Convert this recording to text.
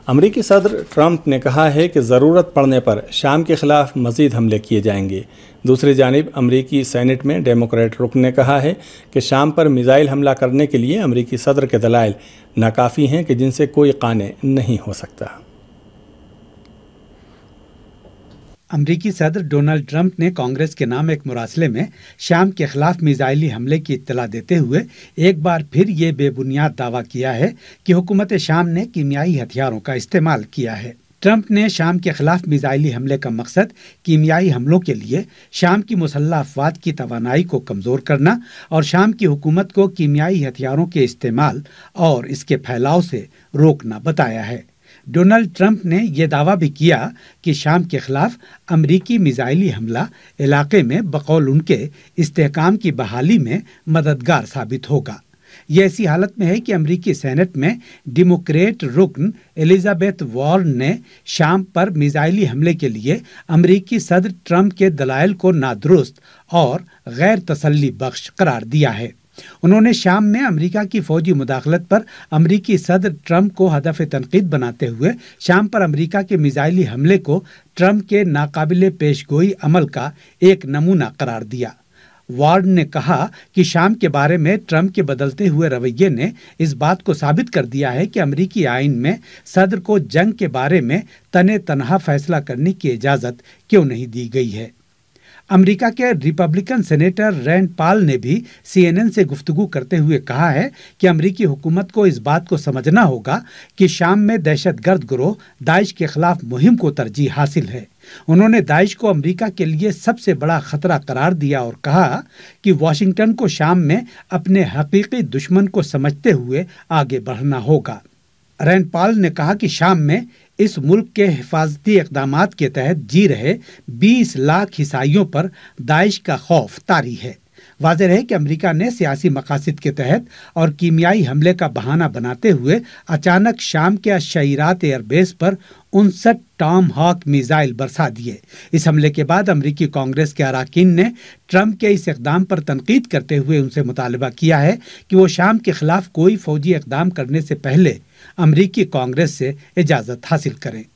امریکی صدر ٹرمپ نے کہا ہے کہ ضرورت پڑنے پر شام کے خلاف مزید حملے کیے جائیں گے۔ دوسری جانب امریکی سینٹ میں ڈیموکریٹ رکن نے کہا ہے کہ شام پر میزائل حملہ کرنے کے لیے امریکی صدر کے دلائل ناکافی ہیں کہ جن سے کوئی قانع نہیں ہو سکتا۔ امریکی صدر ڈونلڈ ٹرمپ نے کانگریس کے نام ایک مراسلے میں شام کے خلاف میزائلی حملے کی اطلاع دیتے ہوئے ایک بار پھر یہ بے بنیاد دعویٰ کیا ہے کہ حکومت شام نے کیمیائی ہتھیاروں کا استعمال کیا ہے۔ ٹرمپ نے شام کے خلاف میزائلی حملے کا مقصد کیمیائی حملوں کے لیے شام کی مسلح افواج کی توانائی کو کمزور کرنا اور شام کی حکومت کو کیمیائی ہتھیاروں کے استعمال اور اس کے پھیلاؤ سے روکنا بتایا ہے۔ ڈونلڈ ٹرمپ نے یہ دعویٰ بھی کیا کہ شام کے خلاف امریکی میزائلی حملہ علاقے میں بقول ان کے استحکام کی بحالی میں مددگار ثابت ہوگا۔ یہ ایسی حالت میں ہے کہ امریکی سینٹ میں ڈیموکریٹ رکن الزابتھ وارن نے شام پر میزائلی حملے کے لیے امریکی صدر ٹرمپ کے دلائل کو نادرست اور غیر تسلی بخش قرار دیا ہے۔ انہوں نے شام میں امریکہ کی فوجی مداخلت پر امریکی صدر ٹرمپ کو ہدف تنقید بناتے ہوئے شام پر امریکہ کے میزائلی حملے کو ٹرمپ کے ناقابل پیش گوئی عمل کا ایک نمونہ قرار دیا۔ وارن نے کہا کہ شام کے بارے میں ٹرمپ کے بدلتے ہوئے رویے نے اس بات کو ثابت کر دیا ہے کہ امریکی آئین میں صدر کو جنگ کے بارے میں تنہا فیصلہ کرنے کی اجازت کیوں نہیں دی گئی ہے۔ امریکہ کے ریپبلکن سینیٹر رینڈ پال نے بھی CNN سے گفتگو کرتے ہوئے کہا ہے کہ امریکی حکومت کو اس بات کو سمجھنا ہوگا کہ شام میں دہشت گرد گروہ داعش کے خلاف مہم کو ترجیح حاصل ہے۔ انہوں نے داعش کو امریکہ کے لیے سب سے بڑا خطرہ قرار دیا اور کہا کہ واشنگٹن کو شام میں اپنے حقیقی دشمن کو سمجھتے ہوئے آگے بڑھنا ہوگا۔ رینڈ پال نے کہا کہ شام میں اس ملک کے حفاظتی اقدامات کے تحت جی رہے 20 لاکھ عیسائیوں پر داعش کا خوف طاری ہے۔ واضح ہے کہ امریکہ نے سیاسی مقاصد کے تحت اور کیمیائی حملے کا بہانہ بناتے ہوئے اچانک شام کے الشعیرات ایئر بیس پر 59 ٹام ہاک میزائل برسا دیے۔ اس حملے کے بعد امریکی کانگریس کے اراکین نے ٹرمپ کے اس اقدام پر تنقید کرتے ہوئے ان سے مطالبہ کیا ہے کہ وہ شام کے خلاف کوئی فوجی اقدام کرنے سے پہلے امریکی کانگریس سے اجازت حاصل کریں۔